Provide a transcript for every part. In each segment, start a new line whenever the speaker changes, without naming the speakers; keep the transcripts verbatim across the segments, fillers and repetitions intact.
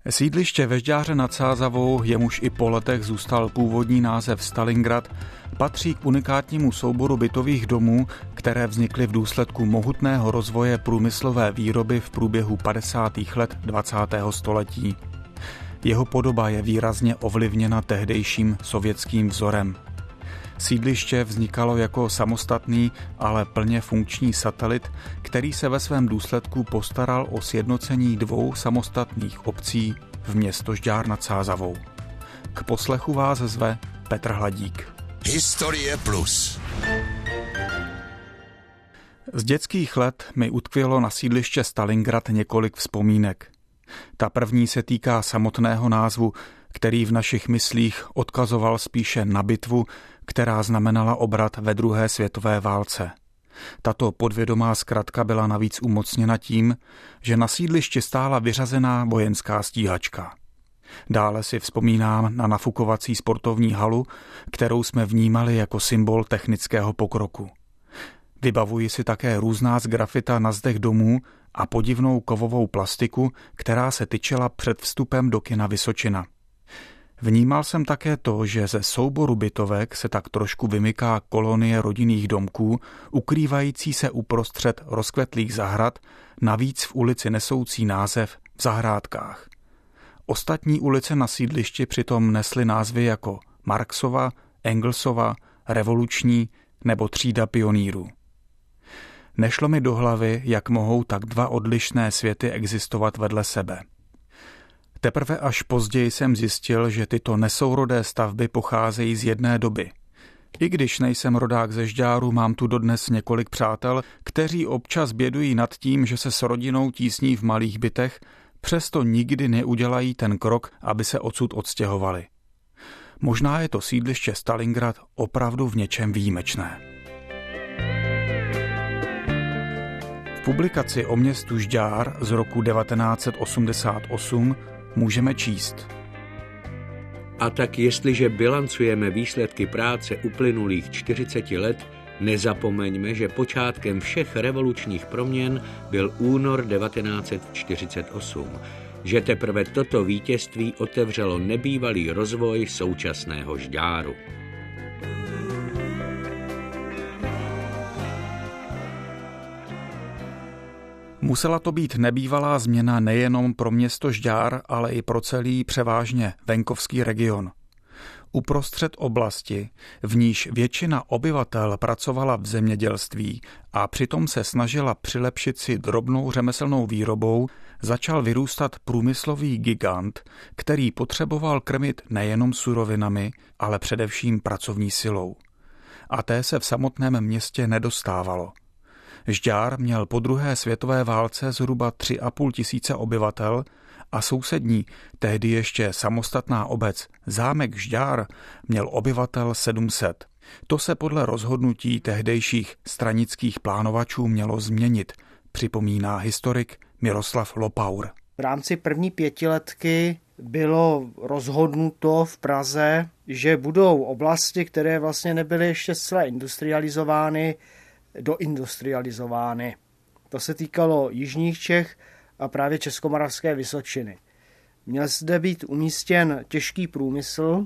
Sídliště ve Žďáře nad Sázavou, jemuž i po letech zůstal původní název Stalingrad, patří k unikátnímu souboru bytových domů, které vznikly v důsledku mohutného rozvoje průmyslové výroby v průběhu padesátých let dvacátého století. Jeho podoba je výrazně ovlivněna tehdejším sovětským vzorem. Sídliště vznikalo jako samostatný, ale plně funkční satelit, který se ve svém důsledku postaral o sjednocení dvou samostatných obcí v město Žďár nad Sázavou. K poslechu vás zve Petr Hladík.
Historie plus.
Z dětských let mi utkvělo na sídliště Stalingrad několik vzpomínek. Ta první se týká samotného názvu, který v našich myslích odkazoval spíše na bitvu, která znamenala obrat ve druhé světové válce. Tato podvědomá zkratka byla navíc umocněna tím, že na sídlišti stála vyřazená vojenská stíhačka. Dále si vzpomínám na nafukovací sportovní halu, kterou jsme vnímali jako symbol technického pokroku. Vybavuji si také různá sgrafita na zdech domů a podivnou kovovou plastiku, která se tyčela před vstupem do kina Vysočina. Vnímal jsem také to, že ze souboru bytovek se tak trošku vymyká kolonie rodinných domků, ukrývající se uprostřed rozkvetlých zahrad, navíc v ulici nesoucí název V zahrádkách. Ostatní ulice na sídlišti přitom nesly názvy jako Marksova, Engelsova, Revoluční nebo Třída pionýrů. Nešlo mi do hlavy, jak mohou tak dva odlišné světy existovat vedle sebe. Teprve až později jsem zjistil, že tyto nesourodé stavby pocházejí z jedné doby. I když nejsem rodák ze Žďáru, mám tu dodnes několik přátel, kteří občas bědují nad tím, že se s rodinou tísní v malých bytech, přesto nikdy neudělají ten krok, aby se odsud odstěhovali. Možná je to sídliště Stalingrad opravdu v něčem výjimečné. V publikaci o městu Žďár z roku devatenáct set osmdesát osm můžeme číst.
A tak jestliže bilancujeme výsledky práce uplynulých čtyřiceti let, nezapomeňme, že počátkem všech revolučních proměn byl únor devatenáct set čtyřicet osm, že teprve toto vítězství otevřelo nebývalý rozvoj současného Žďáru.
Musela to být nebývalá změna nejenom pro město Žďár, ale i pro celý převážně venkovský region. Uprostřed oblasti, v níž většina obyvatel pracovala v zemědělství a přitom se snažila přilepšit si drobnou řemeslnou výrobou, začal vyrůstat průmyslový gigant, který potřeboval krmit nejenom surovinami, ale především pracovní silou. A té se v samotném městě nedostávalo. Žďár měl po druhé světové válce zhruba tři a půl tisíce obyvatel a sousední, tehdy ještě samostatná obec Zámek Žďár měl obyvatel sedm set. To se podle rozhodnutí tehdejších stranických plánovačů mělo změnit, připomíná historik Miroslav Lopaur.
V rámci první pětiletky bylo rozhodnuto v Praze, že budou oblasti, které vlastně nebyly ještě zcela industrializovány, doindustrializovány. To se týkalo jižních Čech a právě Českomoravské Vysočiny. Měl zde být umístěn těžký průmysl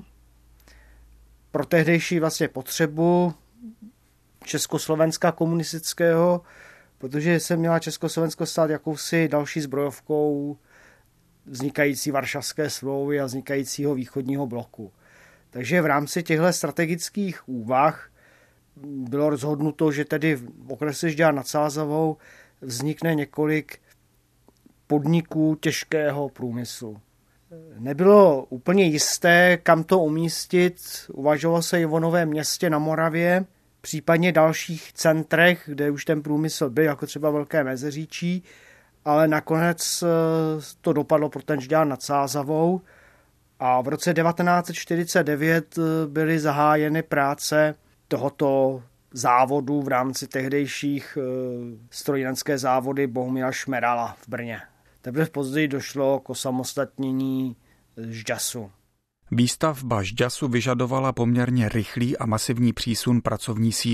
pro tehdejší vlastně potřebu Československa komunistického, protože se měla Československo stát jakousi další zbrojovkou vznikající Varšavské smlouvy a vznikajícího východního bloku. Takže v rámci těchto strategických úvah bylo rozhodnuto, že tedy v okrese Žďár nad Sázavou vznikne několik podniků těžkého průmyslu. Nebylo úplně jisté, kam to umístit. Uvažovalo se i o Novém Městě na Moravě, případně dalších centrech, kde už ten průmysl byl, jako třeba Velké Mezeříčí, ale nakonec to dopadlo pro ten Žďár nad Sázavou a v roce devatenáct set čtyřicet devět byly zahájeny práce tohoto závodu v rámci tehdejších strojírenské závody Bohumila Šmerala v Brně. Teprve později došlo k osamostatnění Žďasu.
Výstavba Žďasu vyžadovala poměrně rychlý a masivní přísun pracovní síly.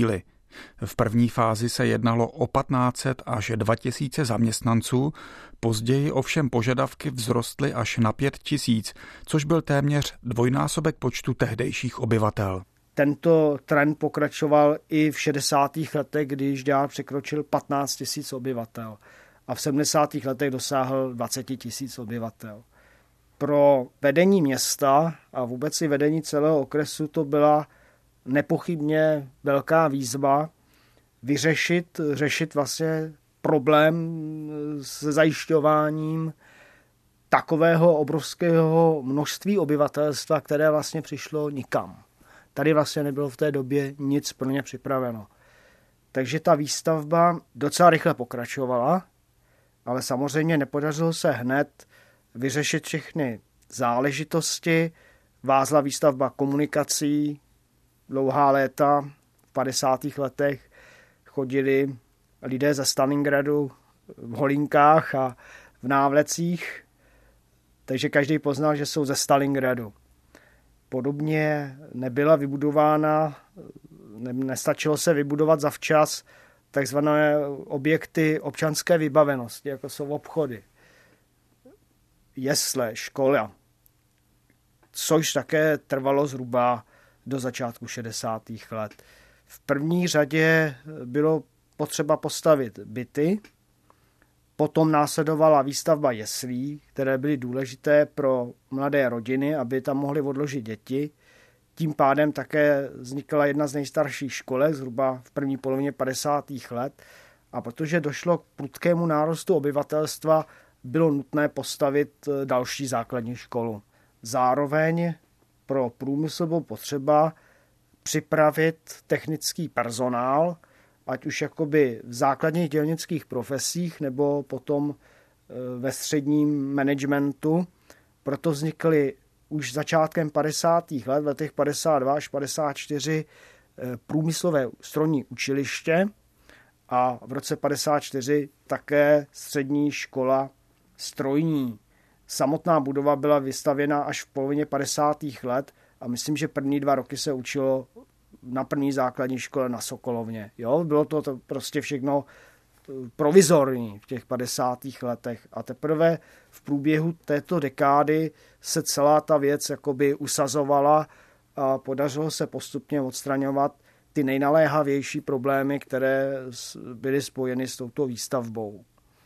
V první fázi se jednalo o patnáct set až dva tisíce zaměstnanců, později ovšem požadavky vzrostly až na pět tisíc, což byl téměř dvojnásobek počtu tehdejších obyvatel.
Tento trend pokračoval i v šedesátých letech, když dál překročil patnáct tisíc obyvatel a v sedmdesátých letech dosáhl dvacet tisíc obyvatel. Pro vedení města a vůbec i vedení celého okresu to byla nepochybně velká výzva vyřešit, řešit vlastně problém se zajišťováním takového obrovského množství obyvatelstva, které vlastně přišlo nikam. Tady vlastně nebylo v té době nic pro ně připraveno. Takže ta výstavba docela rychle pokračovala, ale samozřejmě nepodařilo se hned vyřešit všechny záležitosti. Vázla výstavba komunikací, dlouhá léta, v padesátých letech chodili lidé ze Stalingradu v holínkách a v návlecích, takže každý poznal, že jsou ze Stalingradu. Podobně nebyla vybudována, ne, nestačilo se vybudovat zavčas takzvané objekty občanské vybavenosti, jako jsou obchody, jesle, škola, což také trvalo zhruba do začátku šedesátých let. V první řadě bylo potřeba postavit byty, potom následovala výstavba jeslí, které byly důležité pro mladé rodiny, aby tam mohly odložit děti. Tím pádem také vznikla jedna z nejstarších školek, zhruba v první polovině padesátých let. A protože došlo k prudkému nárůstu obyvatelstva, bylo nutné postavit další základní školu. Zároveň pro průmysl bylo potřeba připravit technický personál, ať už jakoby v základních dělnických profesích nebo potom ve středním managementu. Proto vznikly už začátkem padesátých let, v letech padesát dva až padesát čtyři, průmyslové strojní učiliště a v roce padesát čtyři také střední škola strojní. Samotná budova byla vystavěna až v polovině padesátých let a myslím, že první dva roky se učilo na první základní škole na Sokolovně. Jo, bylo to, to prostě všechno provizorní v těch padesátých letech. A teprve v průběhu této dekády se celá ta věc jakoby usazovala a podařilo se postupně odstraňovat ty nejnaléhavější problémy, které byly spojeny s touto výstavbou.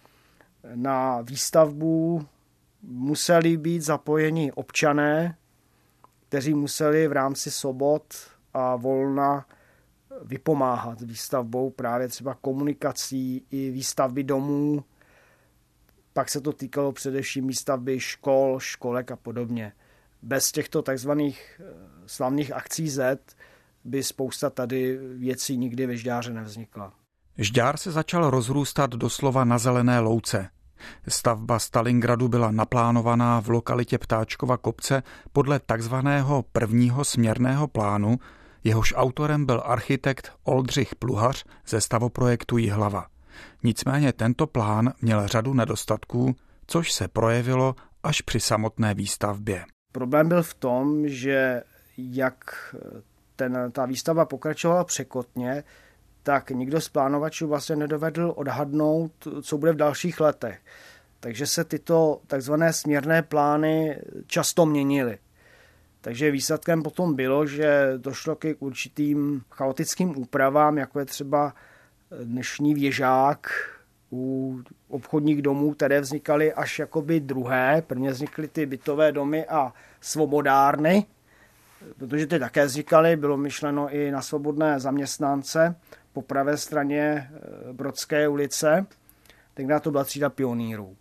Na výstavbu museli být zapojeni občané, kteří museli v rámci sobot a volna vypomáhat výstavbou právě třeba komunikací i výstavby domů. Pak se to týkalo především výstavby škol, školek a podobně. Bez těchto takzvaných slavných akcí Z by spousta tady věcí nikdy ve Žďáře nevznikla.
Žďár se začal rozrůstat doslova na zelené louce. Stavba Stalingradu byla naplánovaná v lokalitě Ptáčkova kopce podle takzvaného prvního směrného plánu, jehož autorem byl architekt Oldřich Pluhař ze stavoprojektu Jihlava. Nicméně tento plán měl řadu nedostatků, což se projevilo až při samotné výstavbě.
Problém byl v tom, že jak ten, ta výstavba pokračovala překotně, tak nikdo z plánovačů vlastně nedovedl odhadnout, co bude v dalších letech. Takže se tyto takzvané směrné plány často měnily. Takže výsledkem potom bylo, že došlo k určitým chaotickým úpravám, jako je třeba dnešní věžák u obchodních domů, které vznikaly až jakoby druhé. Prvně vznikly ty bytové domy a svobodárny, protože ty také vznikaly, bylo myšleno i na svobodné zaměstnance po pravé straně Brodské ulice, tenkrát to byla třída pionýrů.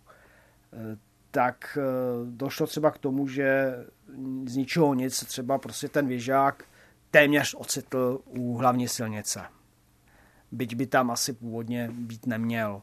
Tak došlo třeba k tomu, že z ničeho nic třeba prostě ten věžák téměř ocitl u hlavní silnice. Byť by tam asi původně být neměl.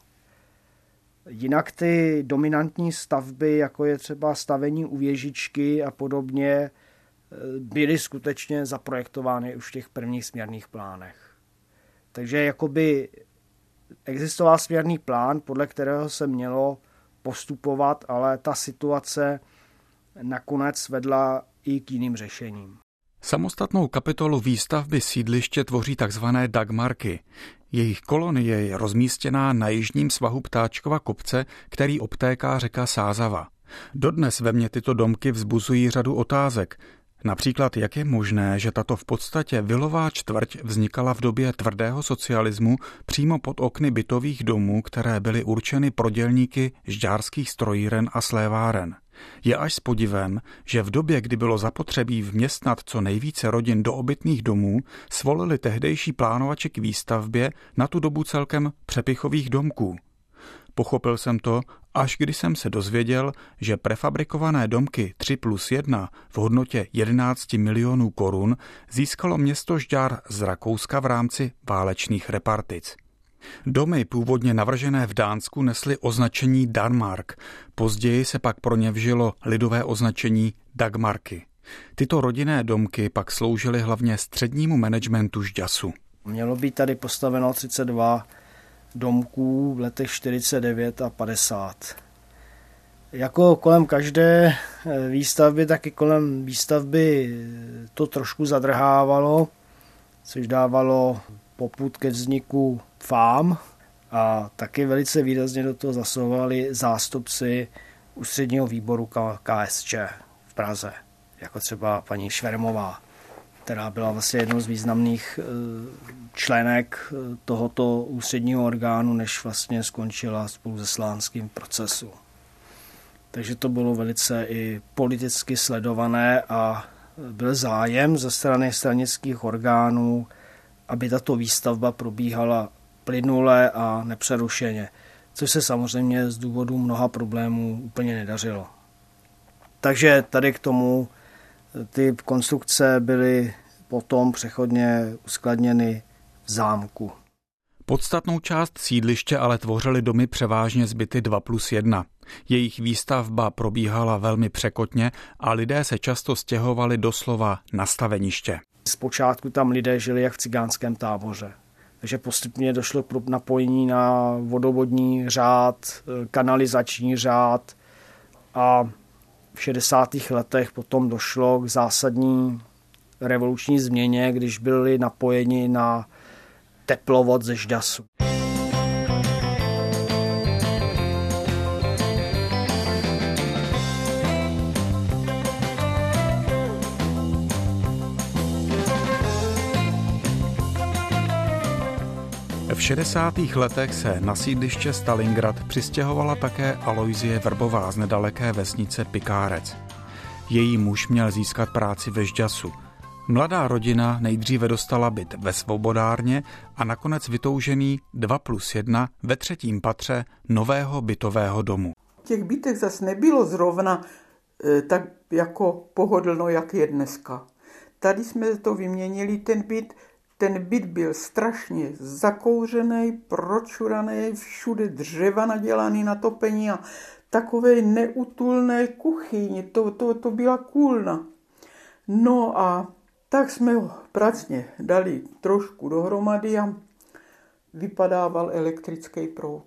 Jinak ty dominantní stavby, jako je třeba stavení u věžičky a podobně, byly skutečně zaprojektovány už v těch prvních směrných plánech. Takže jakoby existoval směrný plán, podle kterého se mělo postupovat, ale ta situace nakonec vedla i k jiným řešením.
Samostatnou kapitolu výstavby sídliště tvoří tzv. Dagmarky. Jejich kolonie je rozmístěná na jižním svahu Ptáčkova kopce, který obtéká řeka Sázava. Dodnes ve mně tyto domky vzbuzují řadu otázek. Například, jak je možné, že tato v podstatě vilová čtvrť vznikala v době tvrdého socialismu přímo pod okny bytových domů, které byly určeny pro dělníky žďárských strojíren a sléváren. Je až s podivem, že v době, kdy bylo zapotřebí vměstnat co nejvíce rodin do obytných domů, svolili tehdejší plánovači k výstavbě na tu dobu celkem přepichových domků. Pochopil jsem to, až když jsem se dozvěděl, že prefabrikované domky tři plus jedna v hodnotě jedenáct milionů korun získalo město Žďár z Rakouska v rámci válečných repartic. Domy původně navržené v Dánsku nesly označení Danmark, později se pak pro ně vžilo lidové označení Dagmarky. Tyto rodinné domky pak sloužily hlavně střednímu managementu Žďasu.
Mělo být tady postaveno třicet dva domků v letech čtyřicet devět a padesát. Jako kolem každé výstavby, tak i kolem výstavby to trošku zadrhávalo, což dávalo popud ke vzniku fám a taky velice výrazně do toho zasahovali zástupci ústředního výboru K S Č v Praze, jako třeba paní Švermová, která byla vlastně jednou z významných členek tohoto ústředního orgánu, než vlastně skončila spolu se slánským procesu. Takže to bylo velice i politicky sledované a byl zájem ze strany stranických orgánů, aby tato výstavba probíhala plynule a nepřerušeně, což se samozřejmě z důvodu mnoha problémů úplně nedařilo. Takže tady k tomu ty konstrukce byly potom přechodně uskladněny v zámku.
Podstatnou část sídliště ale tvořily domy převážně z byty dva plus jedna. Jejich výstavba probíhala velmi překotně a lidé se často stěhovali doslova na staveniště.
Zpočátku tam lidé žili jak v cigánském táboře. Takže postupně došlo k napojení na vodovodní řád, kanalizační řád a v šedesátých letech potom došlo k zásadní revoluční změně, když byli napojeni na teplovod ze Žďasu.
V šedesátých letech se na sídliště Stalingrad přistěhovala také Alojzie Vrbová z nedaleké vesnice Pikárec. Její muž měl získat práci ve Žďasu. Mladá rodina nejdříve dostala byt ve Svobodárně a nakonec vytoužený dva plus jedna ve třetím patře nového bytového domu.
V těch bytech zase nebylo zrovna e, tak jako pohodlno, jak je dneska. Tady jsme to vyměnili, ten byt, ten byt byl strašně zakouřený, pročuraný, všude dřeva nadělaný na topení a takové neutulné kuchyně, to, to, to byla kůlna. No a tak jsme ho pracně dali trošku dohromady a vypadával elektrický proud.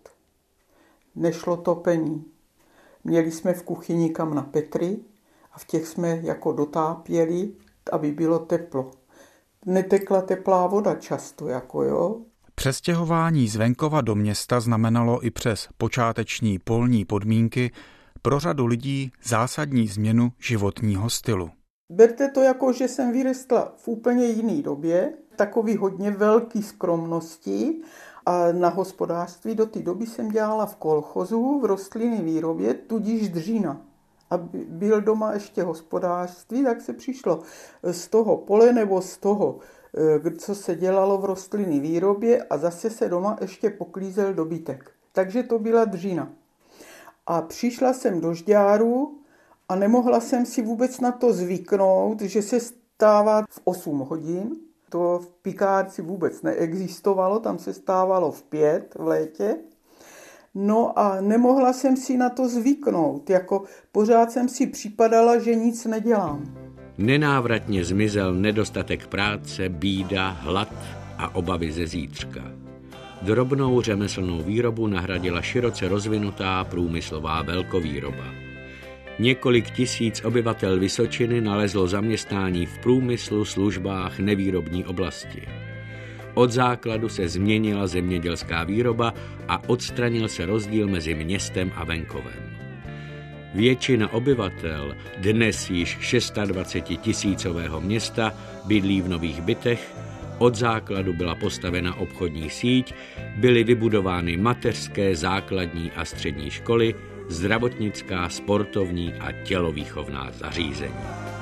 Nešlo topení. Měli jsme v kuchyni kam na Petry a v těch jsme jako dotápěli, aby bylo teplo. Netekla teplá voda často, jako jo.
Přestěhování z venkova do města znamenalo i přes počáteční polní podmínky pro řadu lidí zásadní změnu životního stylu.
Berte to jako, že jsem vyrostla v úplně jiné době, takový hodně velký skromnosti a na hospodářství do té doby jsem dělala v kolchozu, v rostlinné výrobě, tudíž dřína. A byl doma ještě hospodářství, tak se přišlo z toho pole nebo z toho, co se dělalo v rostlinné výrobě a zase se doma ještě poklízel dobytek. Takže to byla dřína. A přišla jsem do Žďáru a nemohla jsem si vůbec na to zvyknout, že se stává v osm hodin. To v Pikárci vůbec neexistovalo, tam se stávalo v pět v létě. No a nemohla jsem si na to zvyknout, jako pořád jsem si připadala, že nic nedělám.
Nenávratně zmizel nedostatek práce, bída, hlad a obavy ze zítřka. Drobnou řemeslnou výrobu nahradila široce rozvinutá průmyslová velkovýroba. Několik tisíc obyvatel Vysočiny nalezlo zaměstnání v průmyslu, službách, nevýrobní oblasti. Od základu se změnila zemědělská výroba a odstranil se rozdíl mezi městem a venkovem. Většina obyvatel dnes již dvacet šest tisícového města bydlí v nových bytech, od základu byla postavena obchodní síť, byly vybudovány mateřské, základní a střední školy, zdravotnická, sportovní a tělovýchovná zařízení.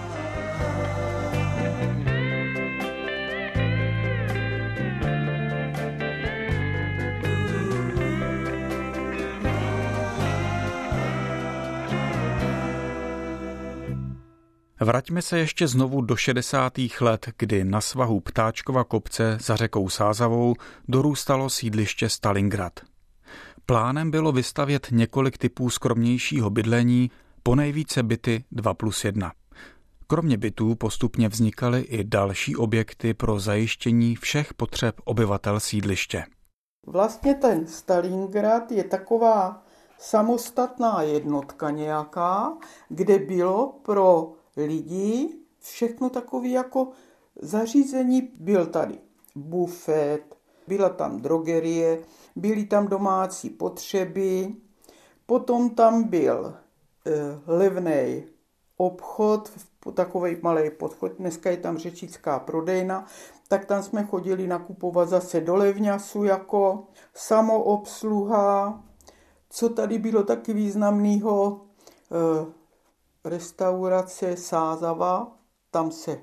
Vraťme se ještě znovu do šedesátých let, kdy na svahu Ptáčkova kopce za řekou Sázavou dorůstalo sídliště Stalingrad. Plánem bylo vystavět několik typů skromnějšího bydlení, ponejvíce byty dva plus jedna. Kromě bytů postupně vznikaly i další objekty pro zajištění všech potřeb obyvatel sídliště.
Vlastně ten Stalingrad je taková samostatná jednotka nějaká, kde bylo pro lidi všechno takové jako zařízení. Byl tady bufet, byla tam drogerie, byly tam domácí potřeby, potom tam byl e, levný obchod, takový malý podchod, dneska je tam řečická prodejna, tak tam jsme chodili nakupovat zase do Levňasu jako samoobsluha. Co tady bylo taky významného, e, restaurace Sázava, tam se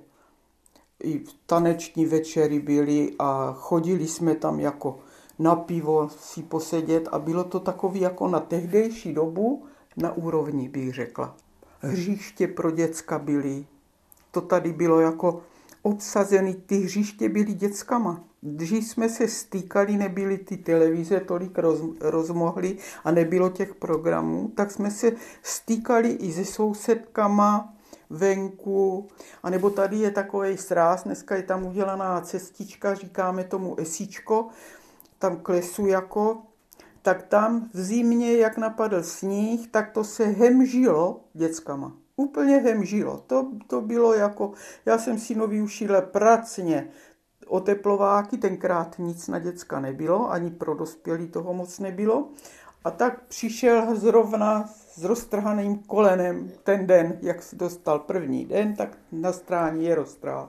i taneční večery byly a chodili jsme tam jako na pivo si posedět a bylo to takový jako na tehdejší dobu na úrovni, bych řekla. Hřiště pro děcka byly, to tady bylo jako obsazený, ty hřiště byly dětskama. Když jsme se stýkali, nebyly ty televize tolik roz, rozmohly a nebylo těch programů, tak jsme se stýkali i se sousedkama venku, anebo tady je takovej sráz, dneska je tam udělaná cestička, říkáme tomu esíčko, tam k lesu jako, tak tam v zimě, jak napadl sníh, tak to se hemžilo dětskama. Úplně hemžilo. To, to bylo jako, já jsem synovi ušila pracně oteplováky, tenkrát nic na děcka nebylo, ani pro dospělí toho moc nebylo. A tak přišel zrovna s roztrhaným kolenem ten den, jak si dostal první den, tak na stráně je roztrhal.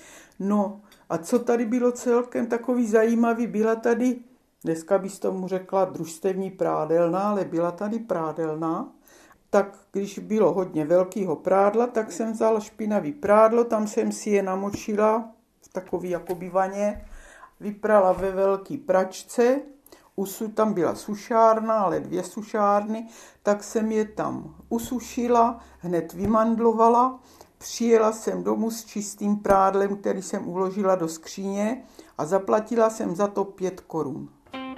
No a co tady bylo celkem takový zajímavý, byla tady, dneska bys tomu řekla družstevní prádelna, ale byla tady prádelna. Tak když bylo hodně velkého prádla, tak jsem vzal špinavý prádlo, tam jsem si je namočila v takový jakoby vaně, vyprala ve velký pračce, usu, tam byla sušárna, ale dvě sušárny, tak jsem je tam usušila, hned vymandlovala, přijela jsem domů s čistým prádlem, který jsem uložila do skříně a zaplatila jsem za to pět korun.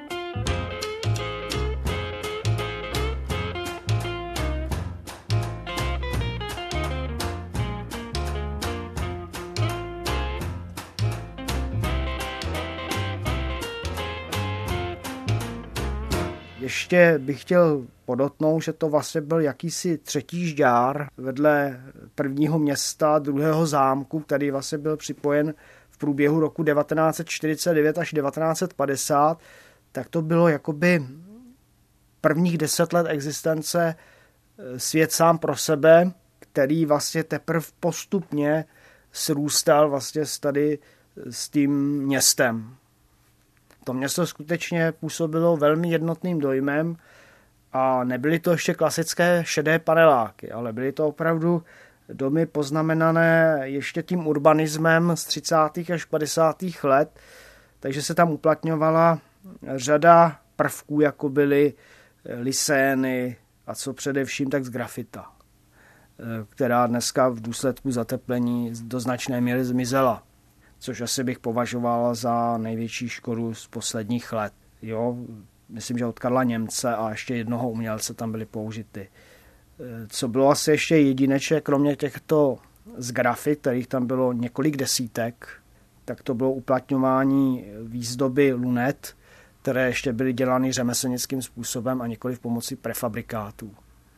Ještě bych chtěl podotknout, že to vlastně byl jakýsi třetí žďár vedle prvního města, druhého zámku, který vlastně byl připojen v průběhu roku devatenáct set čtyřicet devět až devatenáct set padesát, tak to bylo jakoby prvních deset let existence svět sám pro sebe, který vlastně teprve postupně srůstal vlastně tady s tím městem. To město skutečně působilo velmi jednotným dojmem a nebyly to ještě klasické šedé paneláky, ale byly to opravdu domy poznamenané ještě tím urbanismem z třicátých až padesátých let, takže se tam uplatňovala řada prvků, jako byly lisény a co především tak z grafita, která dneska v důsledku zateplení do značné míry zmizela, což asi bych považoval za největší škodu z posledních let. Jo, myslím, že od Karla Němce a ještě jednoho umělce tam byly použity. Co bylo asi ještě jedinečné, kromě těchto z grafit, kterých tam bylo několik desítek, tak to bylo uplatňování výzdoby lunet, které ještě byly dělány řemeslnickým způsobem a nikoli v pomoci prefabrikátů.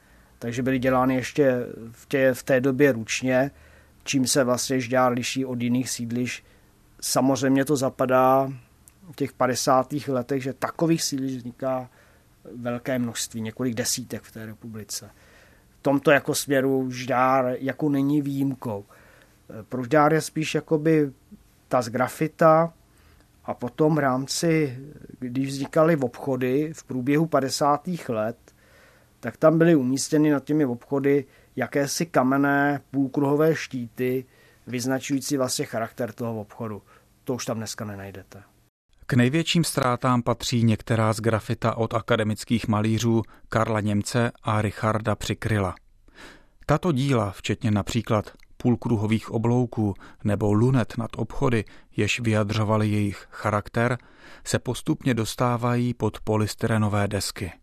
takže byly dělány ještě v, tě, v té době ručně, čím se vlastně Žďár liší od jiných sídlišť. Samozřejmě to zapadá v těch padesátých letech, že takových sídlišť vzniká velké množství, několik desítek v té republice. V tomto jako směru Žďár jako není výjimkou. Pro Žďár je spíš jakoby ta zgrafita a potom v rámci, když vznikaly obchody v průběhu padesátých let, tak tam byly umístěny nad těmi obchody jakési kamenné půlkruhové štíty, vyznačující vlastně charakter toho obchodu. To už tam dneska nenajdete.
K největším ztrátám patří některá z grafita od akademických malířů Karla Němce a Richarda Přikryla. Tato díla, včetně například půlkruhových oblouků nebo lunet nad obchody, jež vyjadřovaly jejich charakter, se postupně dostávají pod polystyrenové desky.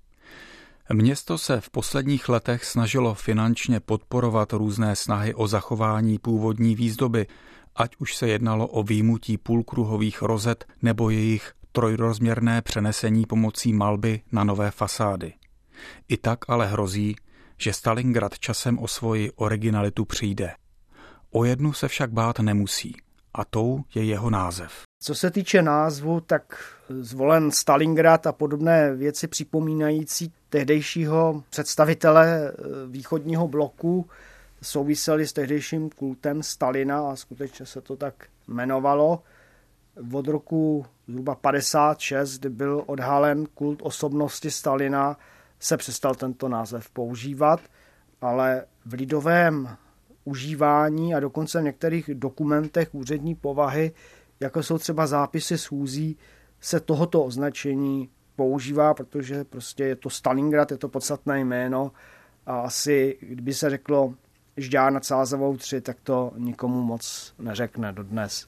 Město se v posledních letech snažilo finančně podporovat různé snahy o zachování původní výzdoby, ať už se jednalo o vyjmutí půlkruhových rozet nebo jejich trojrozměrné přenesení pomocí malby na nové fasády. I tak ale hrozí, že Stalingrad časem o svoji originalitu přijde. O jednu se však bát nemusí, a tou je jeho název.
Co se týče názvu, tak zvolen Stalingrad a podobné věci připomínající tehdejšího představitele východního bloku souvisely s tehdejším kultem Stalina a skutečně se to tak jmenovalo. Od roku zhruba padesát šest, kdy byl odhalen kult osobnosti Stalina, se přestal tento název používat, ale v lidovém užívání a dokonce v některých dokumentech úřední povahy, jako jsou třeba zápisy schůzí, se tohoto označení používá, protože prostě je to Stalingrad, je to podstatné jméno a asi, kdyby se řeklo Žďár nad Sázavou tři, tak to nikomu moc neřekne dodnes.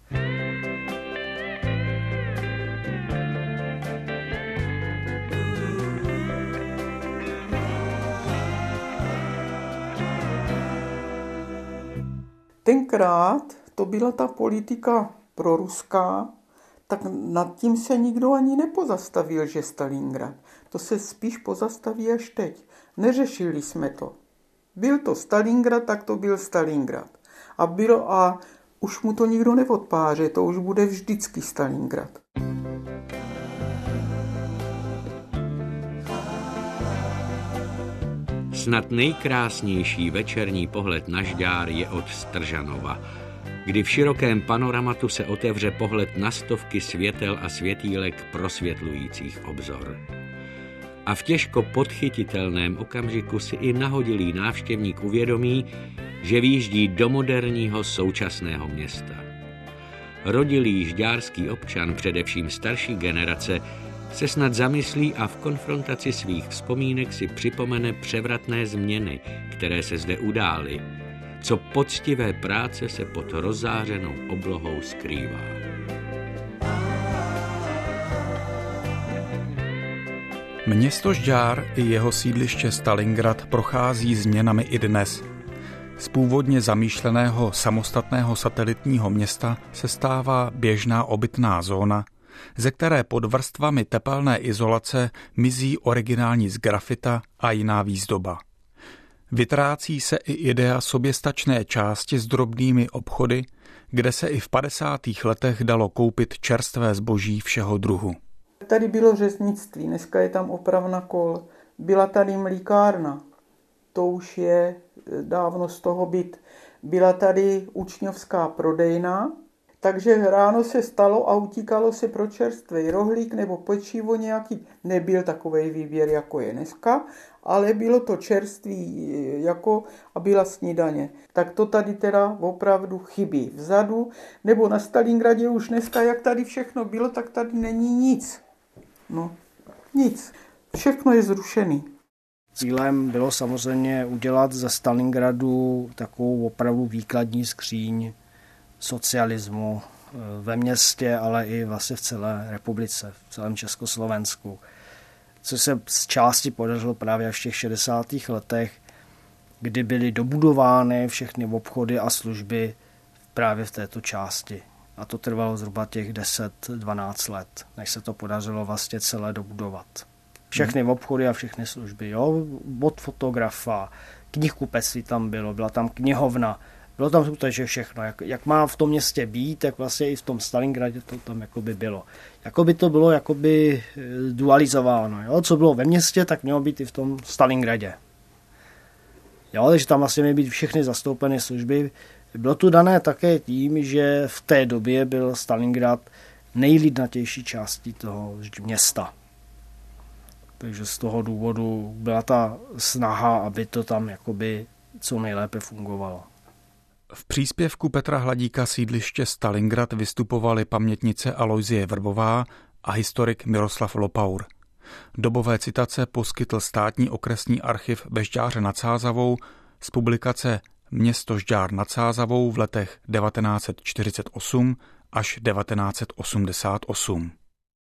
Tenkrát to byla ta politika proruská, tak nad tím se nikdo ani nepozastavil, že Stalingrad. To se spíš pozastaví až teď. Neřešili jsme to. Byl to Stalingrad, tak to byl Stalingrad. A, bylo, a už mu to nikdo neodpáře, to už bude vždycky Stalingrad.
Snad nejkrásnější večerní pohled na Žďár je od Stržanova, kdy v širokém panoramatu se otevře pohled na stovky světel a světýlek prosvětlujících obzor. A v těžko podchytitelném okamžiku si i nahodilý návštěvník uvědomí, že výjíždí do moderního současného města. Rodilý žďárský občan, především starší generace, se snad zamyslí a v konfrontaci svých vzpomínek si připomene převratné změny, které se zde udály, co poctivé práce se pod rozzářenou oblohou skrývá.
Město Žďár i jeho sídliště Stalingrad prochází změnami i dnes. Z původně zamýšleného samostatného satelitního města se stává běžná obytná zóna, ze které pod vrstvami tepelné izolace mizí originální sgrafita a jiná výzdoba. Vytrácí se i idea soběstačné části s drobnými obchody, kde se i v padesátých letech dalo koupit čerstvé zboží všeho druhu.
Tady bylo řeznictví, dneska je tam opravna kol. Byla tady mlíkárna, to už je dávno z toho byt. Byla tady učňovská prodejna, takže ráno se stalo a utíkalo se pro čerstvý rohlík nebo pečivo nějaký. Nebyl takovej výběr, jako je dneska, ale bylo to čerství jako a byla snídaně. Tak to tady teda opravdu chybí. Vzadu nebo na Stalingradě už dneska, jak tady všechno bylo, tak tady není nic. No, nic. Všechno je zrušený.
Cílem bylo samozřejmě udělat ze Stalingradu takovou opravdu výkladní skříň socialismu ve městě, ale i vlastně v celé republice, v celém Československu. Co se z části podařilo právě až v těch šedesátých letech, kdy byly dobudovány všechny obchody a služby právě v této části. A to trvalo zhruba těch deset dvanáct let, než se to podařilo vlastně celé dobudovat. Všechny obchody a všechny služby, jo? Od fotografa, knihkupectví tam bylo, byla tam knihovna, bylo tam skutečně všechno. Jak, jak má v tom městě být, tak vlastně i v tom Stalingradě to tam jakoby bylo. Jakoby to bylo jakoby dualizováno. Jo? Co bylo ve městě, tak mělo být i v tom Stalingradě. Jo, takže tam vlastně měly být všechny zastoupeny služby. Bylo to dané také tím, že v té době byl Stalingrad nejlidnatější částí toho města. Takže z toho důvodu byla ta snaha, aby to tam jakoby co nejlépe fungovalo.
V příspěvku Petra Hladíka Sídliště Stalingrad vystupovali pamětnice Alojzie Vrbová a historik Miroslav Lopaur. Dobové citace poskytl Státní okresní archiv ve Žďáře nad Sázavou z publikace Město Žďár nad Sázavou v letech devatenáct set čtyřicet osm až devatenáct set osmdesát osm.